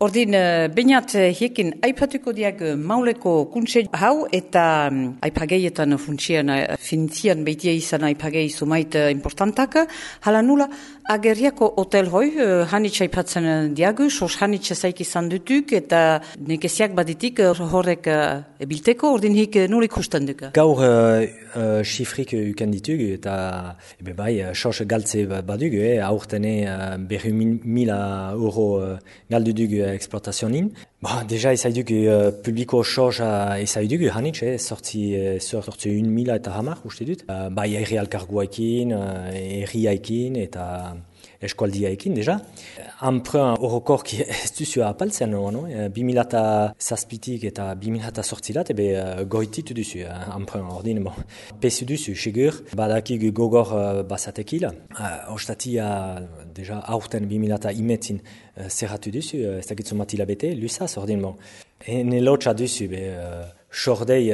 Ordin, bainat hiekin aipatuko diag mauleko kuntse hau eta aipageietan funtsian finitzian beitia izan aipagei sumait importantak. Hala nula, ageriako hotel hoi, hanitz aipatzen diagu, sos hanitz zaik izan dutuk eta nekeziak baditik horrek ebilteko, ordin hik nul ikusten duk. Gaur xifrik uken ditug eta sos galtze badug, aurtene €100,000 galdu dug eksploatazionin. Deja ezaiduk publiko soja ezaiduk hanitz, sortzi 1,000 eta hamar uste dut. Bai erri alkarguaekin, erriaekin eta eskualdiaekin deja. Emprunt orokorki ez duzu apaltzen, no? 2007tik eta 2008 goititu duzu emprunt ordin. Pesu duzu, segur, badakik gogor basatekila. Ostatia deja aurten 2011 zerratu duzu, ez dakitzu matila bete, lusaz ordin. Ene lotxa duzu, sordei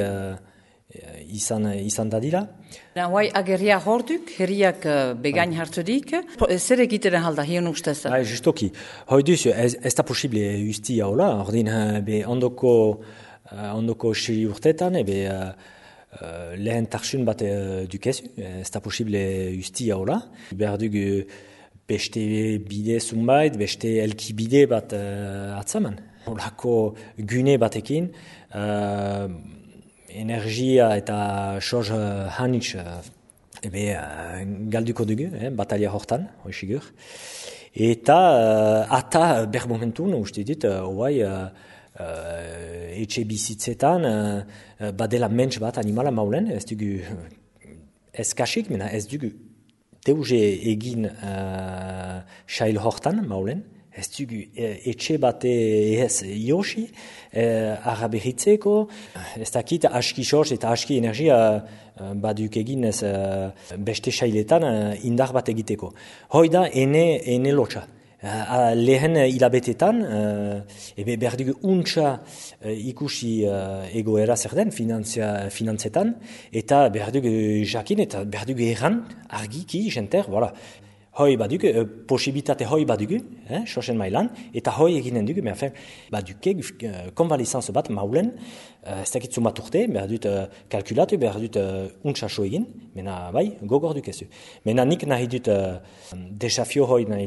izan dadila. Guai agerria horduk, herriak begain hartudik. Zer egiteren halda, hion ustez? Justoki. Hoi duzu, ez da posible ustia hola, ordin ondoko 6 urtetan, lehen tarsun bat dukezu, ez da posible ustia hola. Behar dugu beste bide zunbait, beste elki bide bat atzaman. Olako gune batekin, energia eta soz hanitz galduko dugu, batalia hortan, hoxigur. Eta bermomentun, uste dit, etxe bizitzetan badela mentz bat animala maulen, ez dugu ez kasik, mena ez dugu teuze egin sail hortan maulen, ez dugu etxe bate ez josi, araberritzeko, ez dakit aski soz eta aski energia baduk egin ez beste sailetan indar bat egiteko. Hoi da ene lotxa. Lehen hilabetetan, behar dugu untxa ikusi egoera zer den finantzetan, eta behar dugu jakin eta behar dugu erran argiki jenter, voilà. Hoi baduk, posibilitate hoi badugu, sosen mailan, eta hoi eginen dugu, baduke konvalizanzo bat maulen, ez dakitzu bat urte, behar dut kalkulatu, behar dut untxaso egin, mena bai, gogor dukezu. Mena nik nahi dut desafio hoi nahi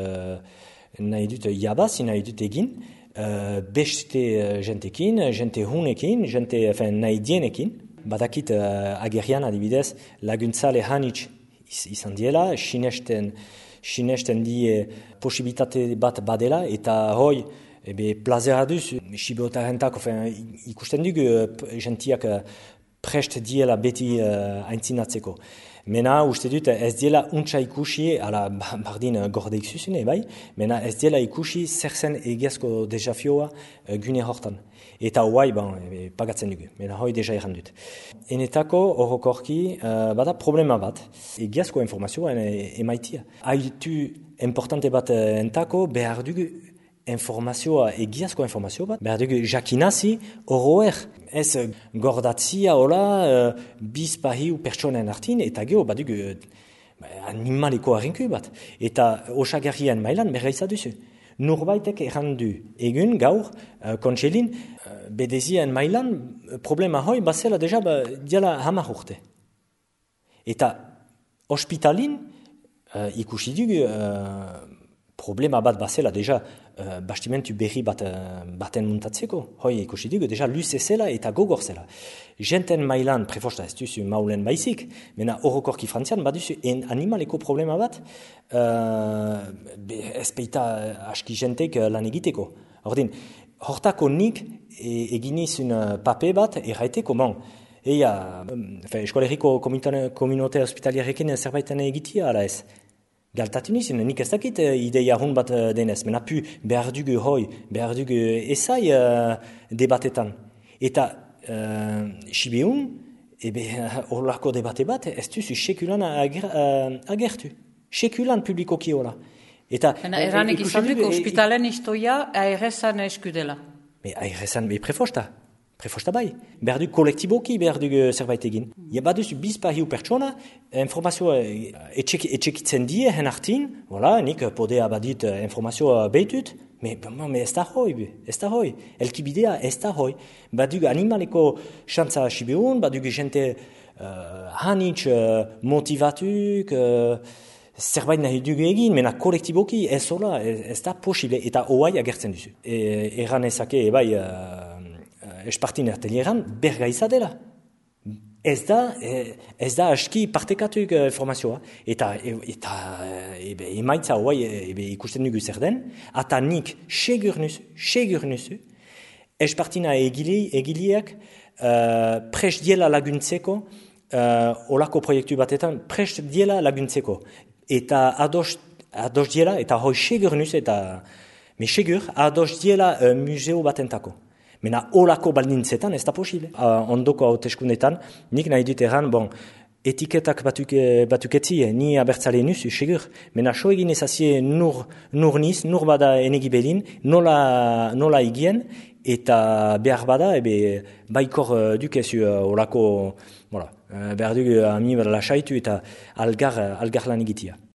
dut jabazi, nahi dut egin, beste jentekin, jente hunekin, jente nahi dienekin, badakit agerian adibidez laguntzale hanitz izan diela, sinesten die posibilitate bat badela, eta hoi, plazera duz, sibeotarrentak, ikusten dugu gentiak prest diela beti aintzinatzeko. Mena, uste dut, ez diela untsa ikusi, ala bardin gordeik zuzune, bai? Mena ez diela ikusi zer zen egiazko desafioa gune hortan. Eta hoai, pagatzen dugu, mena hoi deja errandut. Enetako orokorki bada problema bat, egiazko informazioa emaitia. Haitu importante bat entako behar dugu informazioa, egiazko informazioa bat, behar dugu jakinazi oroer. Ez gordatzia hola bizpahiu pertsonen artin, eta geho badugu animaliko harrinko bat. Eta osagarrian mailan berraiza duzu. Nurbaitek errandu egun gaur kontselin bedezien mailan problema hoi bazela deja diala hamar urte. Eta ospitalin ikusi dugu problema bat bazela deja bastimentu berri baten muntatzeko. Hoi ikusi dugu deja luze zela eta gogor zela. Jenten mailan prefosta ez duzu maulen baizik, mena orokorki frantzian baduzu animaleko problema bat ez peita aski jentek lan egiteko. Ordin, hortako nik eginizun pape bat erraiteko, eskoleriko komunote hospitaliarekin zerbaiten egitia, ala ez. Galtatu nizun, nik ez dakit ideia hun bat denez, mena pu behar dugu hoi, behar dugu ezai debatetan. Eta sibeun, horlako debate bat, ez duzu sekulan agertu. Sekulan publikoki hola. Eranek izan dugu, hospitalen istoia ARS-an eskudela. ARS-an prefosta. Prefosta bai. Behar du kolektiboki behar du zerbait egin. Baduzu bizpahiu pertsona, informazioa etxekitzen die hen hartin, nik podea badit informazioa behitut, Me ez da hoi. Elkibidea ez da hoi. Badugu animaleko xantza sibiun, badugu jente hanitz motivatuk, zerbait nahi dugu egin, mena kolektiboki ez hola, ez da posible, eta hoai agertzen duzu. Erran ezake, Espartin Artelieran bergaiza dela. Ez da aski partekatuk formazioa. Eta emaitza hoai ikusten dugu zer den, eta nik segur nuzu, Espartina egileak prest diela laguntzeko, olako proiektu batetan, prest diela laguntzeko. Eta ados diela, eta hoi segur nuzu, ados diela museo batentako. Mena olako baldintzetan ez da posible. Ondoko hauteskundetan, nik nahi dut erran, etiketak batuketzi, ni abertzale nuzu, segur. Mena so egin ezazie nur bada enegi belin, nola egien, eta behar bada, baikor dukezu olako, behar dugu ami lasaitu eta algar lan egitia.